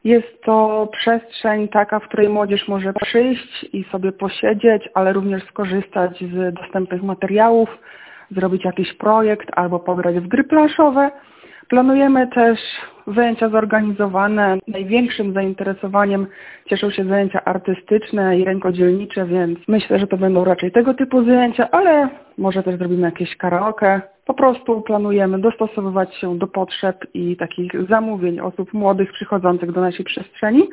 Jest to przestrzeń taka, w której młodzież może przyjść i sobie posiedzieć, ale również skorzystać z dostępnych materiałów, zrobić jakiś projekt albo pograć w gry planszowe. Planujemy też zajęcia zorganizowane. Największym zainteresowaniem cieszą się zajęcia artystyczne i rękodzielnicze, więc myślę, że to będą raczej tego typu zajęcia, ale może też zrobimy jakieś karaoke. Po prostu planujemy dostosowywać się do potrzeb i takich zamówień osób młodych przychodzących do naszej przestrzeni.